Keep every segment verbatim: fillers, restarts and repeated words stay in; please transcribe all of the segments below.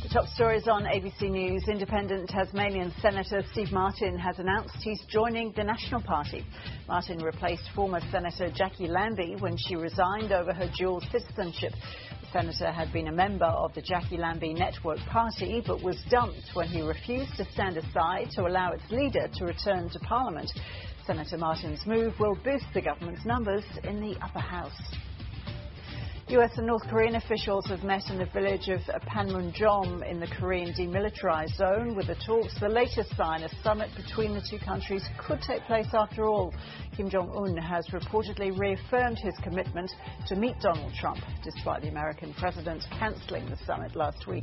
Top stories on A B C News. Independent Tasmanian Senator Steve Martin has announced he's joining the National Party. Martin replaced former Senator Jackie Lambie when she resigned over her dual citizenship. The senator had been a member of the Jackie Lambie Network Party but was dumped when he refused to stand aside to allow its leader to return to Parliament. Senator Martin's move will boost the government's numbers in the upper house. U S and North Korean officials have met in the village of Panmunjom in the Korean demilitarized zone with the talks the latest sign a summit between the two countries could take place after all. Kim Jong-un has reportedly reaffirmed his commitment to meet Donald Trump, despite the American president cancelling the summit last week.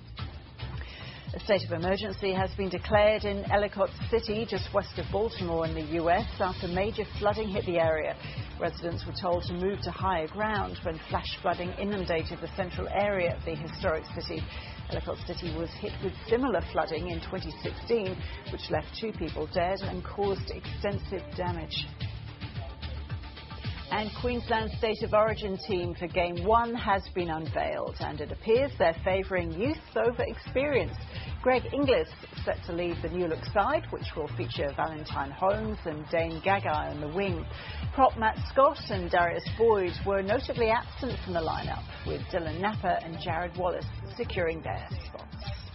A state of emergency has been declared in Ellicott City, just west of Baltimore in the U S, after major flooding hit the area. Residents were told to move to higher ground when flash flooding inundated the central area of the historic city. Ellicott City was hit with similar flooding in twenty sixteen, which left two people dead and caused extensive damage. And Queensland's State of Origin team for Game one has been unveiled, and it appears they're favouring youth over experience. Greg Inglis set to lead the new look side, which will feature Valentine Holmes and Dane Gagai on the wing. Prop Matt Scott and Darius Boyd were notably absent from the lineup, with Dylan Napper and Jared Wallace securing their spots.